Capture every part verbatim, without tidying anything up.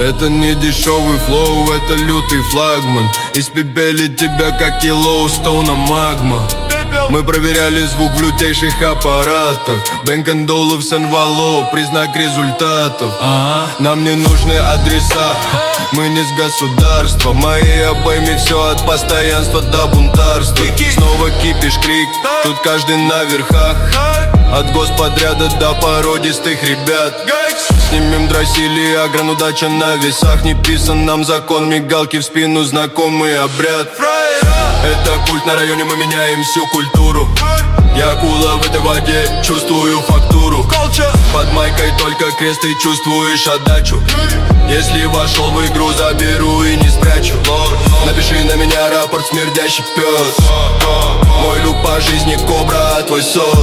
Это не дешевый флоу, это лютый флагман. Испепелит тебя, как Йеллоустоуна магма. Мы проверяли звук в лютейших аппаратах. Бэнк энд Олufsen Вало, признак результатов. Нам не нужны адреса, мы не с государства. В моей обойме все от постоянства до бунтарства. Снова кипиш, крик, тут каждый на верхах. От господряда до породистых ребят. Снимем дросили, агран, удача на весах. Не писан нам закон, мигалки в спину, знакомый обряд. Это культ на районе, мы меняем всю культуру. Я акула в этой воде, чувствую фактуру. Под майкой только крест, ты чувствуешь отдачу. Если вошел в игру, заберу и не спрячу. Напиши на меня рапорт, смердящий пес. Мой люк по жизни кобра, а твой сос.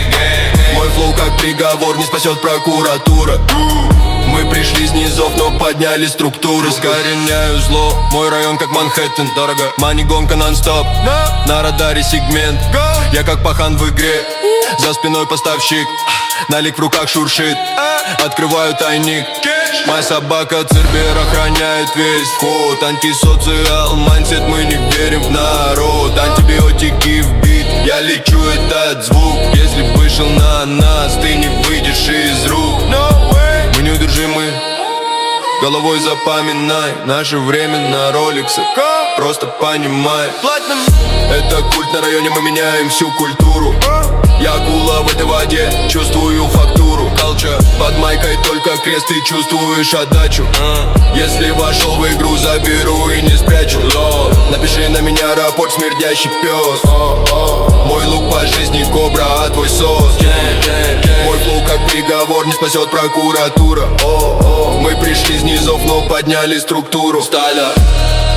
Мой флоу как приговор, не спасет прокуратура. Мы пришли с низов, но подняли структуры. Искореняю зло, мой район как Манхэттен. Дорого, мани гонка нон-стоп, на радаре сегмент. Я как пахан в игре, за спиной поставщик. Налик в руках шуршит, открываю тайник. Моя собака Цербер охраняет весь вход. Антисоциал, майндсет, мы не верим в народ. Антибиотики в бит, я лечу этот звук. Если вышел на нас, ты не выйдешь из рук. Мы неудержимы, головой запоминай. Наше время на роликсах, просто понимай. Это культ на районе, мы меняем всю культуру. Я акула в этой воде, чувствую фактуру. Culture. Под майкой только крест, ты чувствуешь отдачу. Если вошел в игру, заберу и не спрячу. Напиши на меня рапорт, смердящий пес. Мой лук по жизни кобра, а твой сос. Мой флоу как приговор, не спасет прокуратура. Мы пришли с низов, но подняли структуру. Сталя.